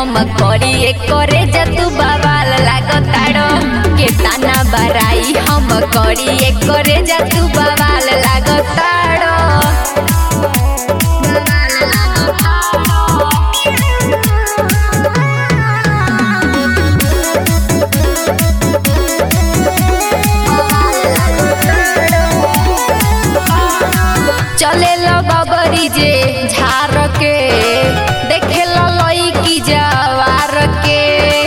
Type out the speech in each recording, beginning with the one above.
हम करी करे जतु बवाल लागताड़ो के ताना बराई हम करी करे जतु बवाल लागताड़ो। चले बबरी जे झार के देखे लईकी जवार के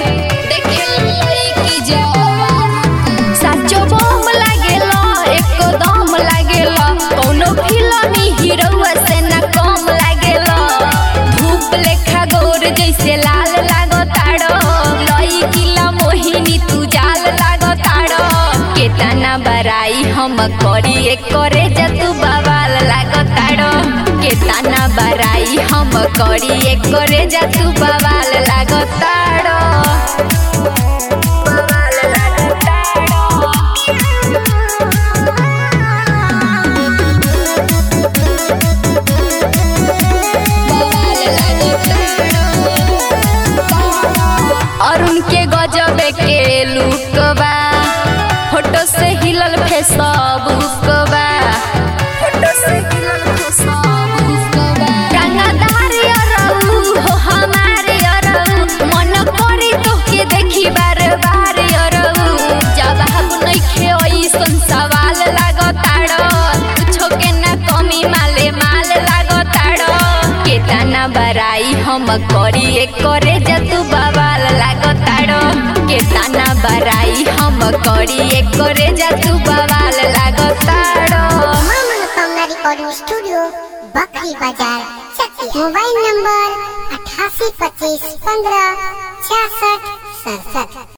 साचो बम लागेला एकदम लागेला कौनो फिल्मी हीरोआ से न कम लागेला। धूप लेखा गोर जैसे लाल लागताड़ो लईकी ला मोहिनी तू जाल लागताड़ो के ताना बराई हम करी करे जतु बवाल लागताड़ो के ताना बराई हम करी करे जतु बवाल लागताड़ो। और उनके गजबे के लुकबा फोटो से हिलल फेसबुकबा रंगदार अरऊ हो हमारे अरऊ मन करी तोके देखी बार बार अरऊ जवाब नइखे ओइसन सवाल लागताड़ो कुछो के ना कमी माले माल लागताड़ो के ताना बराई हम करी करे जतु बवाल लागताड़ो के ताना बराई हम करी करे जतु बवाल लागताड़ो। रिकॉर्डिंग स्टूडियो बकरी बाजार चक्की। Mobile number 8825156667।